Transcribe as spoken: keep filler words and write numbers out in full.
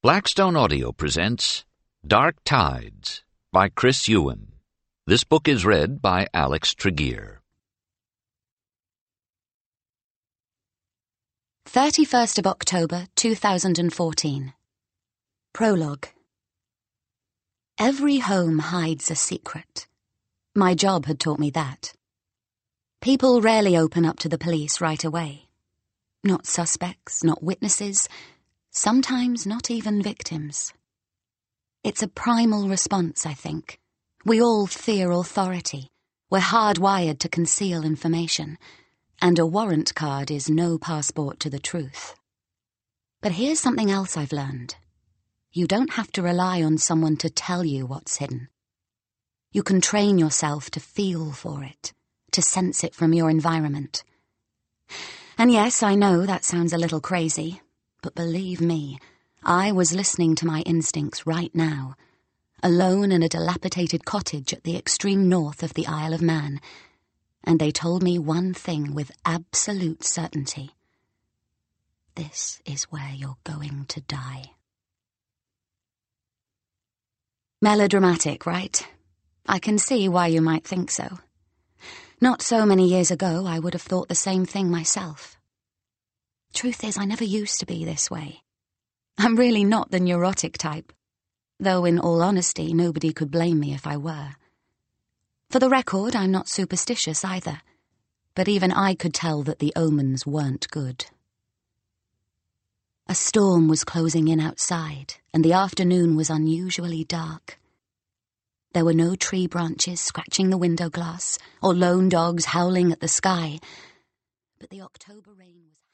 Blackstone Audio presents Dark Tides by Chris Ewan. This book is read by Alex Tregear. thirty-first of October, two thousand fourteen. Prologue. Every home hides a secret. My job had taught me that. People rarely open up to the police right away. Not suspects, not witnesses, sometimes not even victims. It's a primal response, I think. We all fear authority. We're hardwired to conceal information. And a warrant card is no passport to the truth. But here's something else I've learned. You don't have to rely on someone to tell you what's hidden. You can train yourself to feel for it, to sense it from your environment. And yes, I know that sounds a little crazy, but believe me, I was listening to my instincts right now, alone in a dilapidated cottage at the extreme north of the Isle of Man, and they told me one thing with absolute certainty. This is where you're going to die. Melodramatic, right? I can see why you might think so. Not so many years ago, I would have thought the same thing myself. Truth is, I never used to be this way. I'm really not the neurotic type, though in all honesty, nobody could blame me if I were. For the record, I'm not superstitious either, but even I could tell that the omens weren't good. A storm was closing in outside, and the afternoon was unusually dark. There were no tree branches scratching the window glass, or lone dogs howling at the sky, but the October rain was